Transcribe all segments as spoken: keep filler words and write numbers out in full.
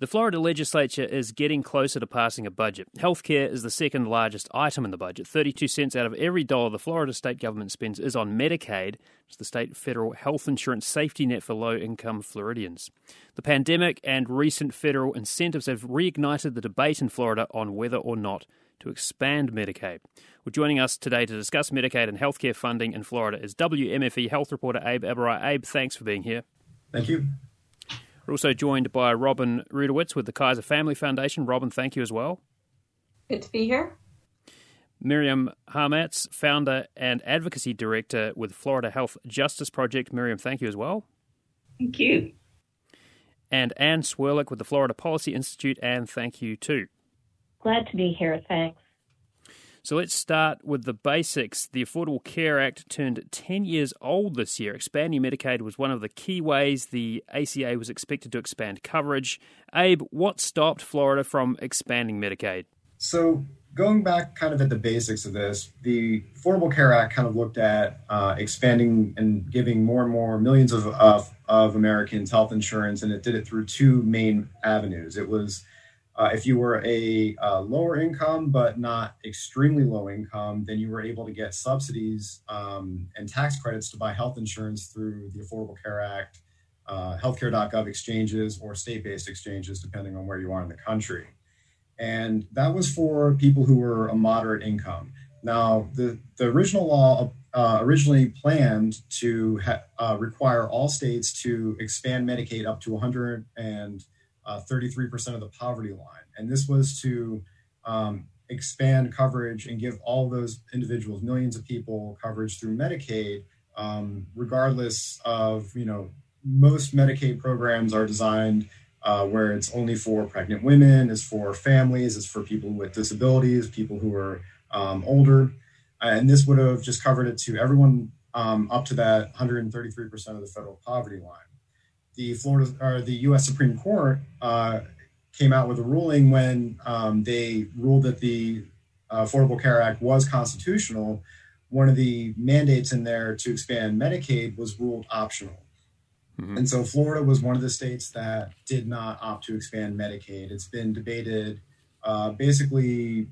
The Florida legislature is getting closer to passing a budget. Healthcare is the second largest item in the budget. thirty-two cents out of every dollar the Florida state government spends is on Medicaid. It's the state federal health insurance safety net for low-income Floridians. The pandemic and recent federal incentives have reignited the debate in Florida on whether or not to expand Medicaid. Well, joining us today to discuss Medicaid and healthcare funding in Florida is W M F E health reporter Abe Abarai. Abe, thanks for being here. Thank you. We're also joined by Robin Rudowitz with the Kaiser Family Foundation. Robin, thank you as well. Good to be here. Miriam Harmatz, founder and advocacy director with Florida Health Justice Project. Miriam, thank you as well. Thank you. And Anne Swerlick with the Florida Policy Institute. Anne, thank you too. Glad to be here. Thanks. So let's start with the basics. The Affordable Care Act turned ten years old this year. Expanding Medicaid was one of the key ways the A C A was expected to expand coverage. Abe, what stopped Florida from expanding Medicaid? So going back kind of at the basics of this, the Affordable Care Act kind of looked at uh, expanding and giving more and more millions of, of, of Americans health insurance, and it did it through two main avenues. It was Uh, if you were a uh, lower income, but not extremely low income, then you were able to get subsidies um, and tax credits to buy health insurance through the Affordable Care Act, uh, healthcare dot gov exchanges, or state-based exchanges, depending on where you are in the country. And that was for people who were a moderate income. Now, the, the original law uh, originally planned to ha- uh, require all states to expand Medicaid up to one hundred and Uh, thirty-three percent of the poverty line. And this was to um, expand coverage and give all those individuals, millions of people, coverage through Medicaid, um, regardless of, you know, most Medicaid programs are designed uh, where it's only for pregnant women, it's for families, it's for people with disabilities, people who are um, older. And this would have just covered it to everyone um, up to that one hundred thirty-three percent of the federal poverty line. The Florida or the U S Supreme Court uh, came out with a ruling when um, they ruled that the uh, Affordable Care Act was constitutional. One of the mandates in there to expand Medicaid was ruled optional. Mm-hmm. And so Florida was one of the states that did not opt to expand Medicaid. It's been debated uh, basically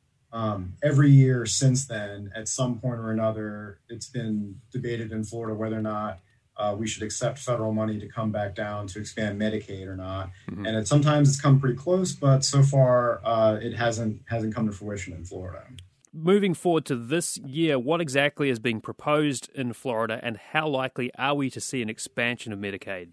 um, every year since then. At some point or another, it's been debated in Florida whether or not Uh, we should accept federal money to come back down to expand Medicaid or not. Mm-hmm. And it, sometimes it's come pretty close, but so far uh, it hasn't hasn't come to fruition in Florida. Moving forward to this year, what exactly is being proposed in Florida, and how likely are we to see an expansion of Medicaid?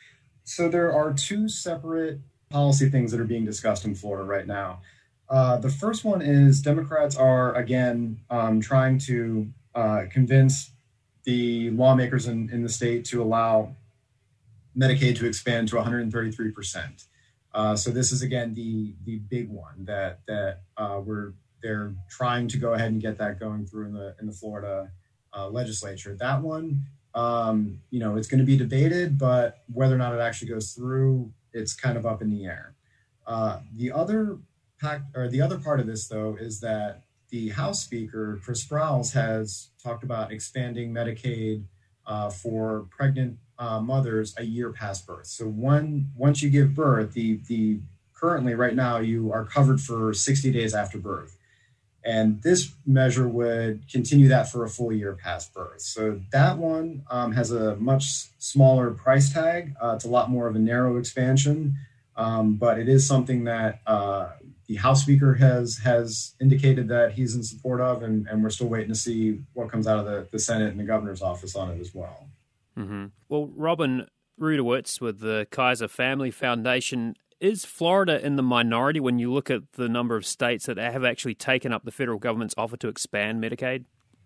So there are two separate policy things that are being discussed in Florida right now. Uh, the first one is Democrats are, again, um, trying to uh, convince the lawmakers in, in the state to allow Medicaid to expand to one hundred thirty-three percent. Uh, so this is, again, the the big one that that uh, we're they're trying to go ahead and get that going through in the in the Florida uh, legislature. That one, um, you know, it's going to be debated, but whether or not it actually goes through, it's kind of up in the air. Uh, the other pact, or the other part of this, though, is that the House Speaker, Chris Sprowls, has talked about expanding Medicaid uh, for pregnant uh, mothers a year past birth. So one, once you give birth, the the currently right now you are covered for sixty days after birth. And this measure would continue that for a full year past birth. So that one um, has a much smaller price tag. Uh, it's a lot more of a narrow expansion, um, but it is something that uh, the House Speaker has has indicated that he's in support of, and, and we're still waiting to see what comes out of the, the Senate and the governor's office on it as well. Mm-hmm. Well, Robin Rudowitz with the Kaiser Family Foundation, is Florida in the minority when you look at the number of states that have actually taken up the federal government's offer to expand Medicaid?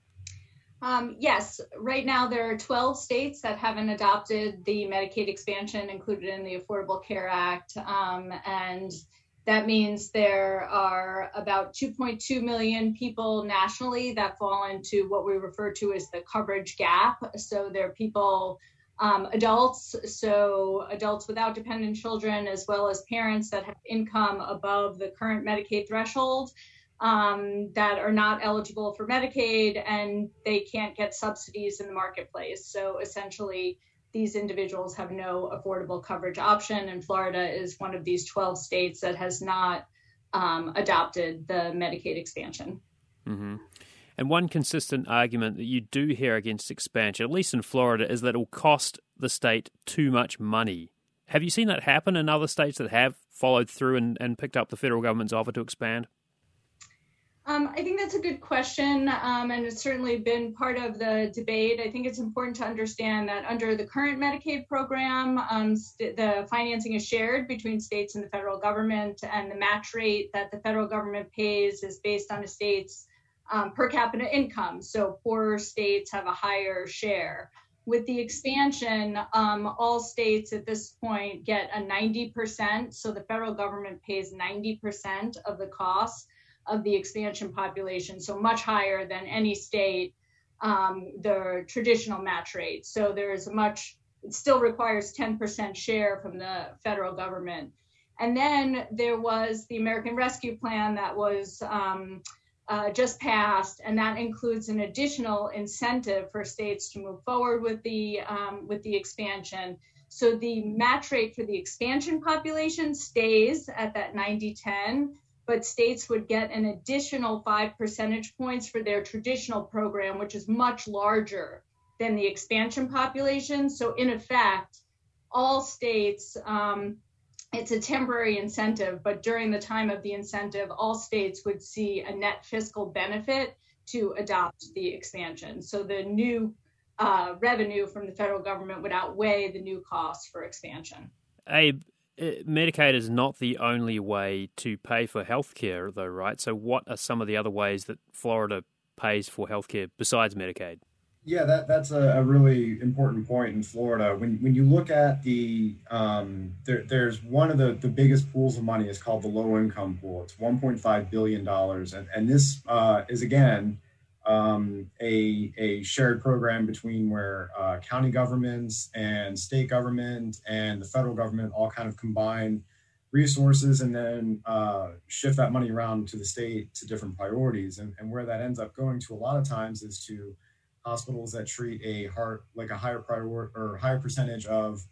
Um, yes, right now there are twelve states that haven't adopted the Medicaid expansion included in the Affordable Care Act, um, and that means there are about two point two million people nationally that fall into what we refer to as the coverage gap. So they're people, um, adults, so adults without dependent children, as well as parents that have income above the current Medicaid threshold, um, that are not eligible for Medicaid, and they can't get subsidies in the marketplace. So essentially, these individuals have no affordable coverage option. And Florida is one of these twelve states that has not um, adopted the Medicaid expansion. Mm-hmm. And one consistent argument that you do hear against expansion, at least in Florida, is that it will cost the state too much money. Have you seen that happen in other states that have followed through and, and picked up the federal government's offer to expand? Um, I think that's a good question, um, and it's certainly been part of the debate. I think it's important to understand that under the current Medicaid program, um, st- the financing is shared between states and the federal government, and the match rate that the federal government pays is based on a state's um, per capita income. So poorer states have a higher share. With the expansion, um, all states at this point get a ninety percent. So the federal government pays ninety percent of the cost of the expansion population, so much higher than any state, um, the traditional match rate. So there's a much, it still requires ten percent share from the federal government. And then there was the American Rescue Plan that was um, Uh, just passed, and that includes an additional incentive for states to move forward with the um, with the expansion. So the match rate for the expansion population stays at that ninety ten, but states would get an additional five percentage points for their traditional program, which is much larger than the expansion population. So in effect, all states, um, it's a temporary incentive, but during the time of the incentive, all states would see a net fiscal benefit to adopt the expansion. So the new uh, revenue from the federal government would outweigh the new costs for expansion. Abe, Medicaid is not the only way to pay for healthcare, though, right? So what are some of the other ways that Florida pays for healthcare besides Medicaid? Yeah, that, that's a, a really important point in Florida. When when you look at the, um, there, there's one of the, the biggest pools of money is called the low income pool. It's one point five billion dollars. And, and this uh, is, again, um, a, a shared program between where uh, county governments and state government and the federal government all kind of combine resources and then uh, shift that money around to the state to different priorities. And, and where that ends up going to a lot of times is to hospitals that treat a heart, like a higher priority or higher percentage of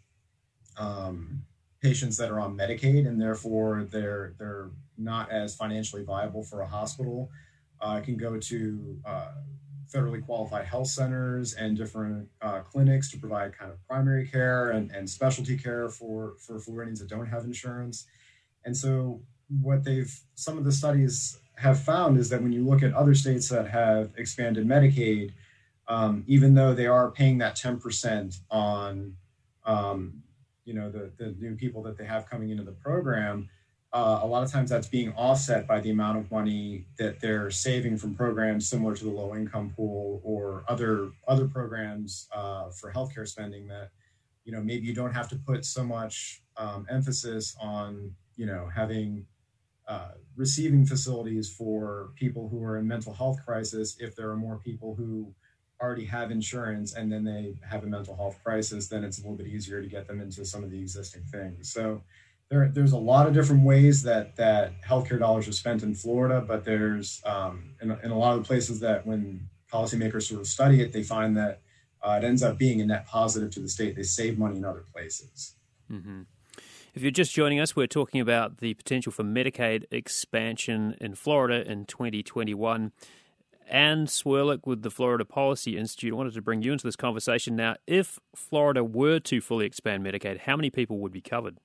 um, patients that are on Medicaid, and therefore they're they're not as financially viable for a hospital. Uh, it can go to uh, federally qualified health centers and different uh, clinics to provide kind of primary care and, and specialty care for, for Floridians that don't have insurance. And so what they've, some of the studies have found is that when you look at other states that have expanded Medicaid, Um, even though they are paying that ten percent on, um, you know, the, the new people that they have coming into the program, uh, a lot of times that's being offset by the amount of money that they're saving from programs similar to the low income pool or other other programs uh, for healthcare spending that, you know, maybe you don't have to put so much um, emphasis on, you know, having uh, receiving facilities for people who are in mental health crisis. If there are more people who already have insurance and then they have a mental health crisis, then it's a little bit easier to get them into some of the existing things. So there, there's a lot of different ways that that healthcare dollars are spent in Florida, but there's um, in, in a lot of the places that when policymakers sort of study it, they find that uh, it ends up being a net positive to the state. They save money in other places. Mm-hmm. If you're just joining us, we're talking about the potential for Medicaid expansion in Florida in twenty twenty-one. Anne Swirlick with the Florida Policy Institute. I wanted to bring you into this conversation now. If Florida were to fully expand Medicaid, how many people would be covered?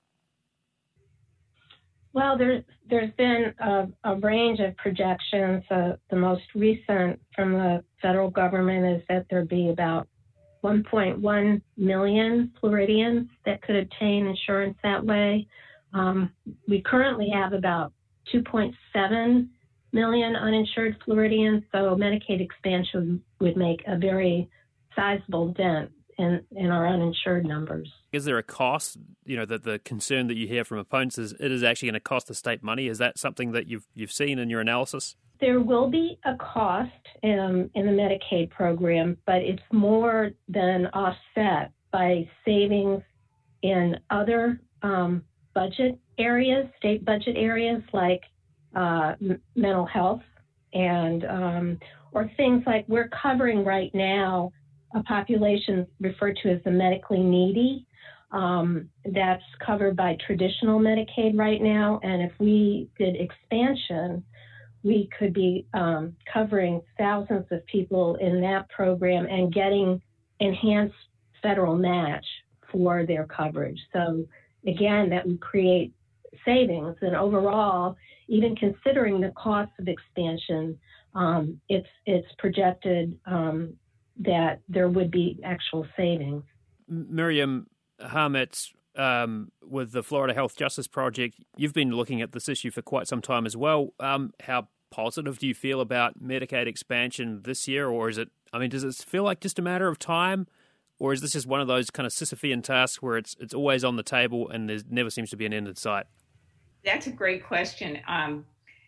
Well, there, there's been a, a range of projections. Uh, the most recent from the federal government is that there'd be about one point one million Floridians that could obtain insurance that way. Um, we currently have about two point seven million uninsured Floridians, so Medicaid expansion would make a very sizable dent in, in our uninsured numbers. Is there a cost, you know, that the concern that you hear from opponents is it is actually going to cost the state money? Is that something that you've you've seen in your analysis? There will be a cost um, in the Medicaid program, but it's more than offset by savings in other um, budget areas, state budget areas like uh, m- mental health and um, or things like we're covering right now a population referred to as the medically needy. Um, that's covered by traditional Medicaid right now. And if we did expansion, we could be um, covering thousands of people in that program and getting enhanced federal match for their coverage. So again, that would create savings. And overall, even considering the cost of expansion, um, it's it's projected um, that there would be actual savings. Miriam Harmetz, um, with the Florida Health Justice Project, you've been looking at this issue for quite some time as well. Um, how positive do you feel about Medicaid expansion this year, or is it, I mean, does it feel like just a matter of time, or is this just one of those kind of Sisyphean tasks where it's it's always on the table and there never seems to be an end in sight? That's a great question. Um,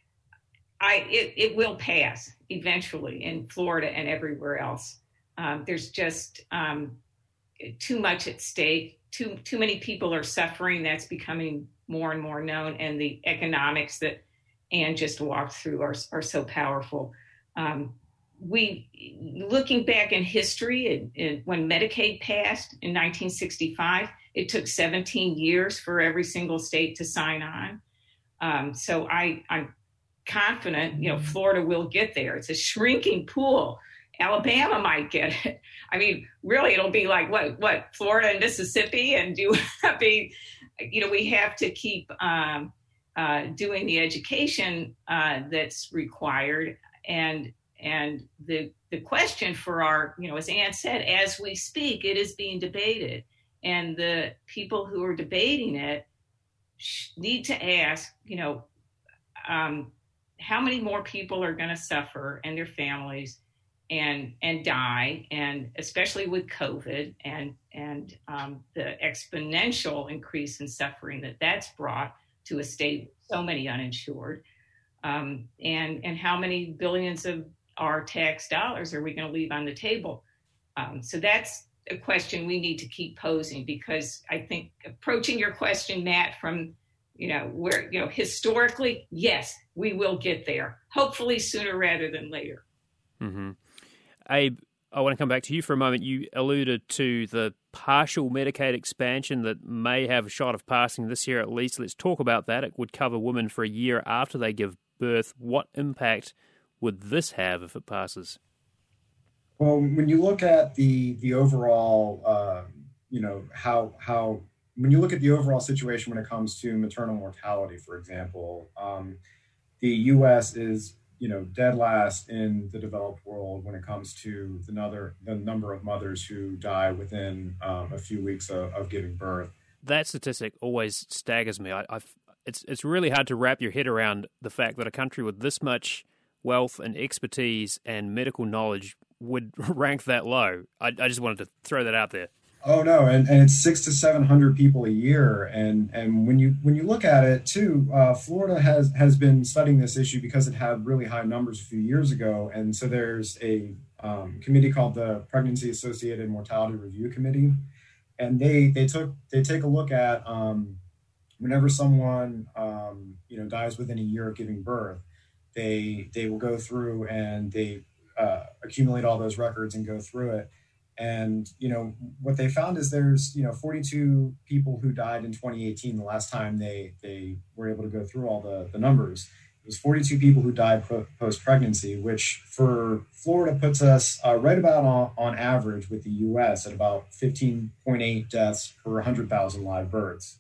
I it, it will pass eventually in Florida and everywhere else. Um, there's just um, too much at stake. Too too many people are suffering. That's becoming more and more known, and the economics that Anne just walked through are are so powerful. Um, we looking back in history, it, it, when Medicaid passed in nineteen sixty-five, it took seventeen years for every single state to sign on. Um, so I, I'm confident, you know, Florida will get there. It's a shrinking pool. Alabama might get it. I mean, really, it'll be like what, what Florida and Mississippi, and do be, you know, we have to keep um, uh, doing the education uh, that's required. And and the the question for our, you know, as Anne said, as we speak, it is being debated, and the people who are debating it need to ask, you know, um, how many more people are going to suffer and their families and and die, and especially with COVID and and um, the exponential increase in suffering that that's brought to a state with so many uninsured, um, and and how many billions of our tax dollars are we going to leave on the table? Um, so that's a question we need to keep posing, because I think approaching your question, Matt, from, you know, where, you know, historically, yes, we will get there, hopefully sooner rather than later. Mm-hmm. Abe, I want to come back to you for a moment. You alluded to the partial Medicaid expansion that may have a shot of passing this year at least. Let's talk about that. It would cover women for a year after they give birth. What impact would this have if it passes? Well, when you look at the the overall, uh, you know, how how when you look at the overall situation when it comes to maternal mortality, for example, um, the U S is, you know, dead last in the developed world when it comes to the number the number of mothers who die within um, a few weeks of, of giving birth. That statistic always staggers me. I, I've, it's it's really hard to wrap your head around the fact that a country with this much wealth and expertise and medical knowledge would rank that low. I, I just wanted to throw that out there. Oh no, and, and it's six to seven hundred people a year, and and when you when you look at it too, uh, Florida has has been studying this issue because it had really high numbers a few years ago, and so there's a um, committee called the Pregnancy Associated Mortality Review Committee, and they they took they take a look at um, whenever someone um, you know dies within a year of giving birth, they they will go through and they uh, accumulate all those records and go through it. And, you know, what they found is there's, you know, forty-two people who died in twenty eighteen, the last time they they were able to go through all the, the numbers. It was forty-two people who died post-pregnancy, which for Florida puts us uh, right about on, on average with the U S at about fifteen point eight deaths per one hundred thousand live births.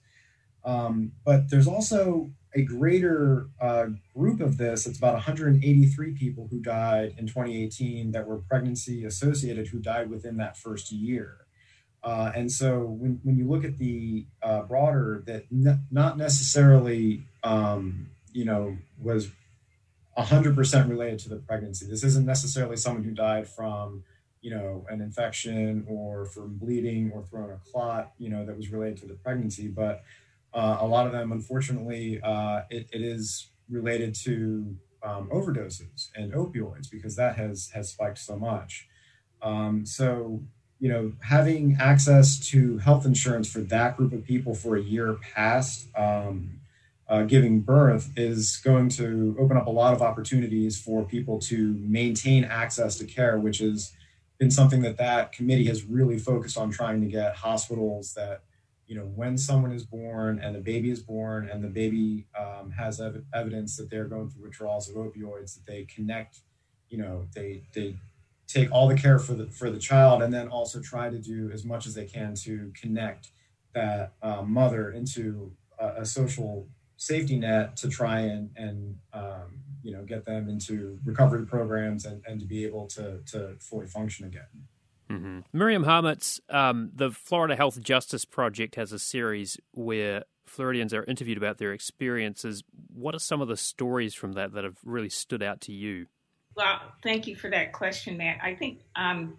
Um, but there's also a greater uh, group of this. It's about one hundred eighty-three people who died in twenty eighteen that were pregnancy associated, who died within that first year. Uh, and so when, when you look at the uh, broader, that n- not necessarily, um, you know, was one hundred percent related to the pregnancy. This isn't necessarily someone who died from, you know, an infection or from bleeding or throwing a clot, you know, that was related to the pregnancy. But Uh, a lot of them, unfortunately, uh, it, it is related to um, overdoses and opioids, because that has has spiked so much. Um, so, you know, having access to health insurance for that group of people for a year past um, uh, giving birth is going to open up a lot of opportunities for people to maintain access to care, which is, been something that that committee has really focused on, trying to get hospitals that, you know, when someone is born and the baby is born and the baby um, has ev- evidence that they're going through withdrawals of opioids, that they connect, you know, they they take all the care for the for the child, and then also try to do as much as they can to connect that uh, mother into a, a social safety net to try and and um, you know, get them into recovery programs and, and to be able to to fully function again. Mm-hmm. Miriam Harmitz, um, the Florida Health Justice Project has a series where Floridians are interviewed about their experiences. What are some of the stories from that that have really stood out to you? Well, thank you for that question, Matt. I think um,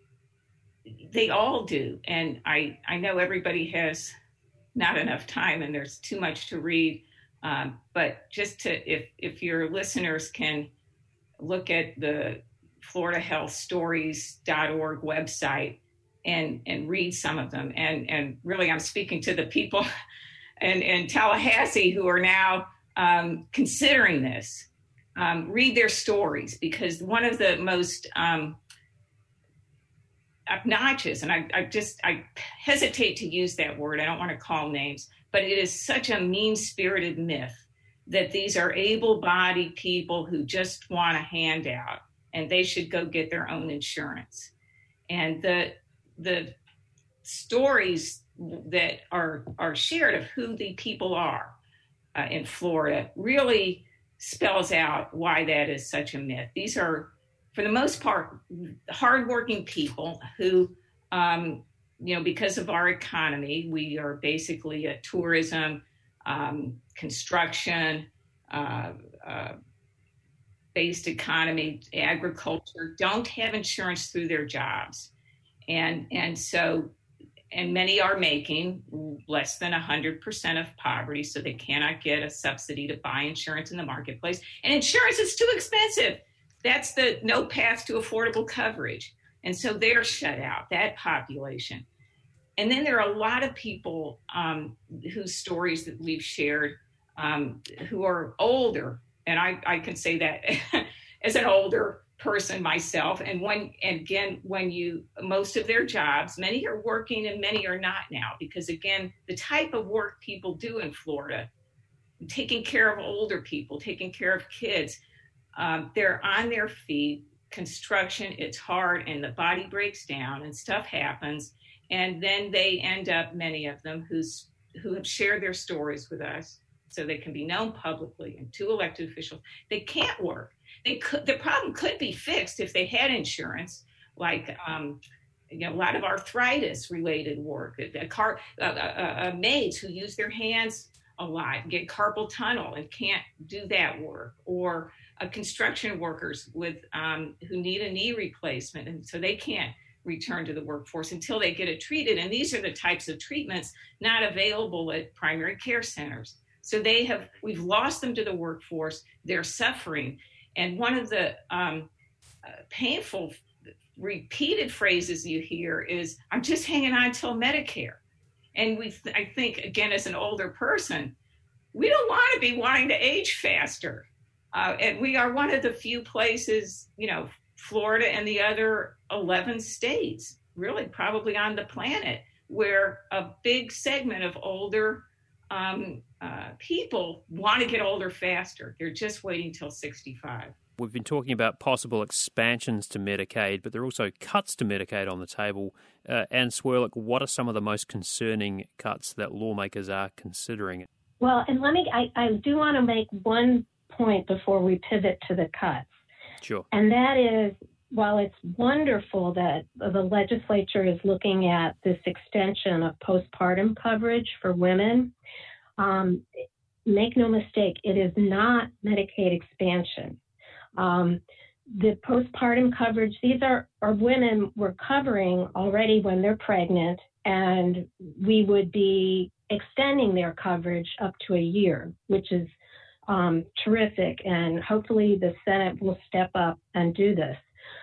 they all do. And I, I know everybody has not enough time and there's too much to read. Um, but just to, if, if your listeners can look at the florida health stories dot org website and, and read some of them. And, and really, I'm speaking to the people in, in Tallahassee who are now um, considering this. Um, read their stories, because one of the most um, obnoxious, and I, I just, I hesitate to use that word, I don't want to call names, but it is such a mean-spirited myth that these are able-bodied people who just want a handout and they should go get their own insurance. And the the stories that are, are shared of who the people are uh, in Florida really spells out why that is such a myth. These are, for the most part, hardworking people who, um, you know, because of our economy, we are basically a tourism, um, construction, uh, uh, based economy, agriculture, don't have insurance through their jobs. And, and so, and many are making less than one hundred percent of poverty, so they cannot get a subsidy to buy insurance in the marketplace. And insurance is too expensive. That's the no path to affordable coverage. And so they're shut out, that population. And then there are a lot of people um, whose stories that we've shared um, who are older. And I, I can say that as an older person myself. And when, and again, when you, most of their jobs, many are working and many are not now, because again, the type of work people do in Florida, taking care of older people, taking care of kids, um, they're on their feet. Construction, it's hard, and the body breaks down and stuff happens. And then they end up, many of them who's, who have shared their stories with us so they can be known publicly, and to elected officials, they can't work. They could, the problem could be fixed if they had insurance, like um, you know, a lot of arthritis related work, a car, uh, uh, uh, maids who use their hands a lot, get carpal tunnel and can't do that work, or uh, construction workers with um, who need a knee replacement, and so they can't return to the workforce until they get it treated. And these are the types of treatments not available at primary care centers. So they have, we've lost them to the workforce. They're suffering. And one of the um, uh, painful repeated phrases you hear is, I'm just hanging on till Medicare. And we, th- I think, again, as an older person, we don't want to be wanting to age faster. Uh, and we are one of the few places, you know, Florida and the other eleven states, really probably on the planet, where a big segment of older um, uh, people want to get older faster. They're just waiting till sixty-five. We've been talking about possible expansions to Medicaid, but there are also cuts to Medicaid on the table. Uh, Anne Swirlick, what are some of the most concerning cuts that lawmakers are considering? Well, and let me, I, I do want to make one point before we pivot to the cuts. Sure. And that is, while it's wonderful that the legislature is looking at this extension of postpartum coverage for women, um, make no mistake, it is not Medicaid expansion. Um, the postpartum coverage, these are, are women we're covering already when they're pregnant, and we would be extending their coverage up to a year, which is um, terrific. And hopefully the Senate will step up and do this.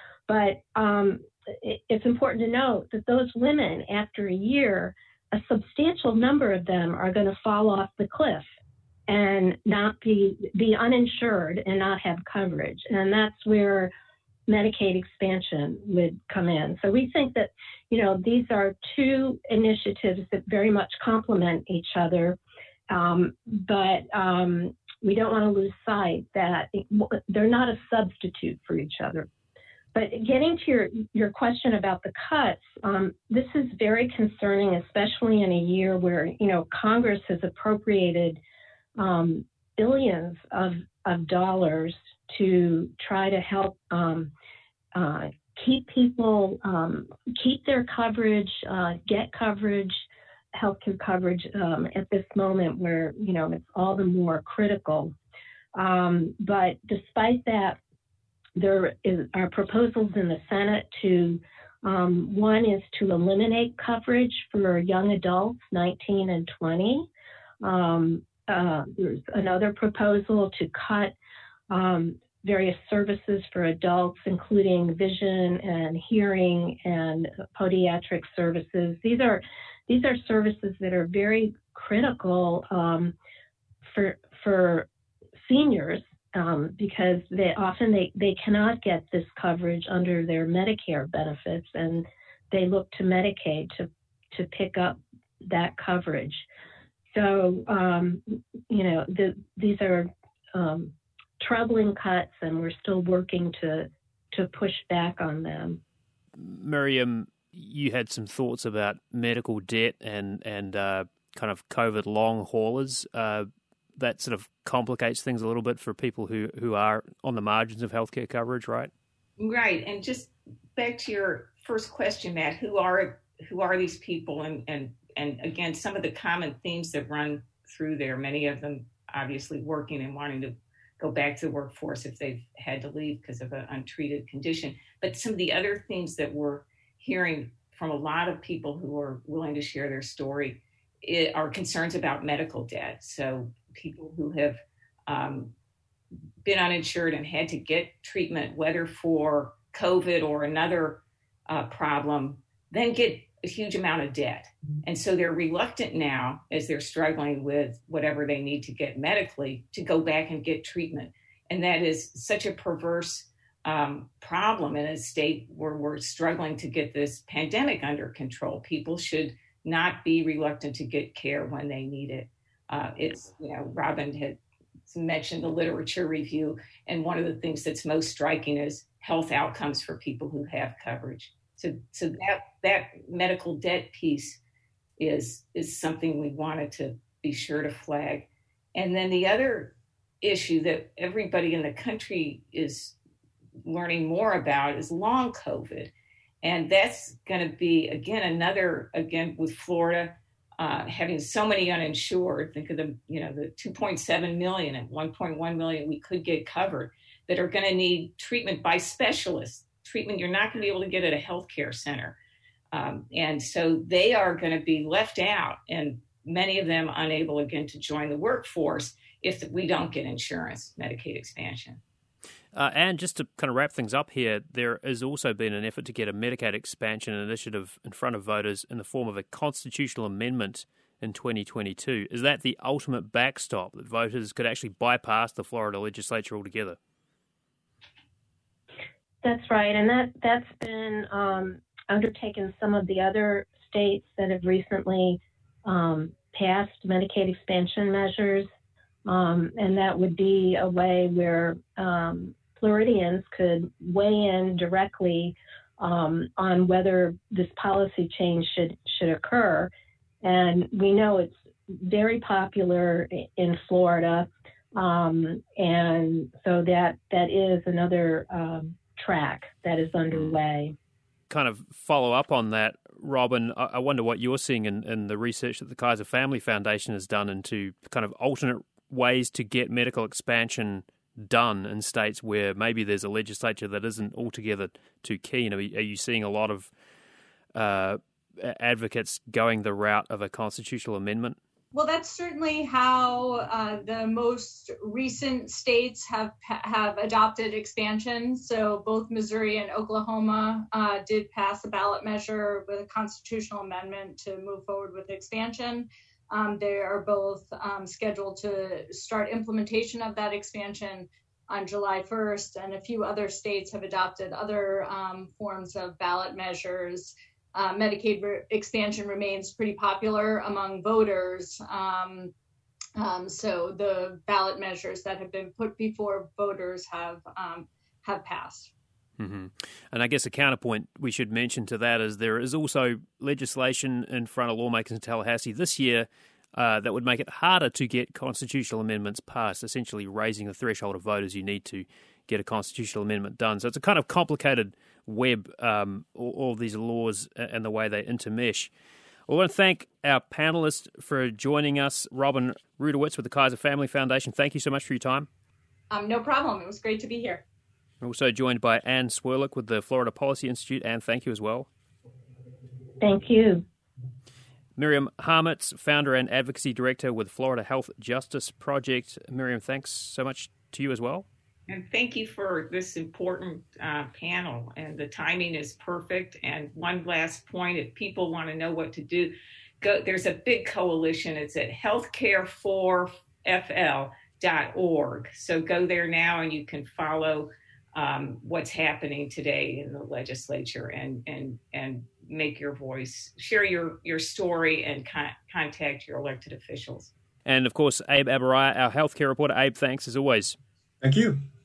But um, it, it's important to note that those women, after a year, a substantial number of them are going to fall off the cliff and not be, be uninsured and not have coverage. And that's where Medicaid expansion would come in. So we think that, you know, these are two initiatives that very much complement each other, um, but um, we don't want to lose sight that it, they're not a substitute for each other. But getting to your, your question about the cuts, um, this is very concerning, especially in a year where, you know, Congress has appropriated um, billions of, of dollars to try to help um, uh, keep people, um, keep their coverage, uh, get coverage, healthcare coverage um, at this moment where, you know, it's all the more critical. Um, but despite that, there is, are proposals in the Senate to, um, one is to eliminate coverage for young adults, nineteen and twenty. Um, uh, there's another proposal to cut um, various services for adults, including vision and hearing and podiatric services. These are these are services that are very critical um, for for seniors um, because they often they, they cannot get this coverage under their Medicare benefits, and they look to Medicaid to to pick up that coverage. So um, you know the, these are um, troubling cuts, and we're still working to to push back on them. Miriam, you had some thoughts about medical debt and and uh, kind of COVID long haulers. Uh, that sort of complicates things a little bit for people who, who are on the margins of healthcare coverage, right? Right. And just back to your first question, Matt, who are who are these people? And and and again, some of the common themes that run through there, many of them obviously working and wanting to go back to the workforce if they've had to leave because of an untreated condition. But some of the other themes that we're hearing from a lot of people who are willing to share their story it, are concerns about medical debt. So people who have um, been uninsured and had to get treatment, whether for COVID or another uh, problem, then get a huge amount of debt. And so they're reluctant now, as they're struggling with whatever they need to get medically, to go back and get treatment. And that is such a perverse um, problem in a state where we're struggling to get this pandemic under control. People should not be reluctant to get care when they need it. Uh, it's, you know, Robin had mentioned the literature review, and one of the things that's most striking is health outcomes for people who have coverage. So, so that that medical debt piece is is something we wanted to be sure to flag. And then the other issue that everybody in the country is learning more about is long COVID, and that's going to be again another again with Florida. Uh, having so many uninsured, think of the, you know, the two point seven million and one point one million we could get covered that are going to need treatment by specialists, treatment you're not going to be able to get at a healthcare center. Um, and so they are going to be left out, and many of them unable again to join the workforce if we don't get insurance, Medicaid expansion. Uh, and just to kind of wrap things up here, there has also been an effort to get a Medicaid expansion initiative in front of voters in the form of a constitutional amendment in twenty twenty-two. Is that the ultimate backstop, that voters could actually bypass the Florida legislature altogether? That's right, and that, that's been um, undertaken some of the other states that have recently um, passed Medicaid expansion measures, um, and that would be a way where um, Floridians could weigh in directly um, on whether this policy change should should occur. And we know it's very popular in Florida, um, and so that that is another um, track that is underway. Kind of follow up on that, Robin, I wonder what you're seeing in, in the research that the Kaiser Family Foundation has done into kind of alternate ways to get medical expansion done in states where maybe there's a legislature that isn't altogether too keen. Are you seeing a lot of uh, advocates going the route of a constitutional amendment? Well, that's certainly how uh, the most recent states have have adopted expansion. So both Missouri and Oklahoma uh, did pass a ballot measure with a constitutional amendment to move forward with expansion. Um, they are both um, scheduled to start implementation of that expansion on July first, and a few other states have adopted other um, forms of ballot measures. Uh, Medicaid re- expansion remains pretty popular among voters. Um, um, so the ballot measures that have been put before voters have um, have passed. Mm-hmm. And I guess a counterpoint we should mention to that is there is also legislation in front of lawmakers in Tallahassee this year uh, that would make it harder to get constitutional amendments passed, essentially raising the threshold of voters you need to get a constitutional amendment done. So it's a kind of complicated web, um, all, all these laws and the way they intermesh. I want to thank our panelists for joining us. Robin Rudowitz with the Kaiser Family Foundation, thank you so much for your time. Um, no problem. It was great to be here. We're also joined by Anne Swirlick with the Florida Policy Institute. Anne, thank you as well. Thank you. Miriam Harmitz, founder and advocacy director with Florida Health Justice Project. Miriam, thanks so much to you as well. And thank you for this important uh, panel. And the timing is perfect. And one last point, if people want to know what to do, go. There's a big coalition. It's at healthcare for F L dot org. So go there now and you can follow um, what's happening today in the legislature and and and make your voice, share your, your story and con- contact your elected officials. And of course, Abe Abaraya, our healthcare reporter. Abe, thanks as always. Thank you.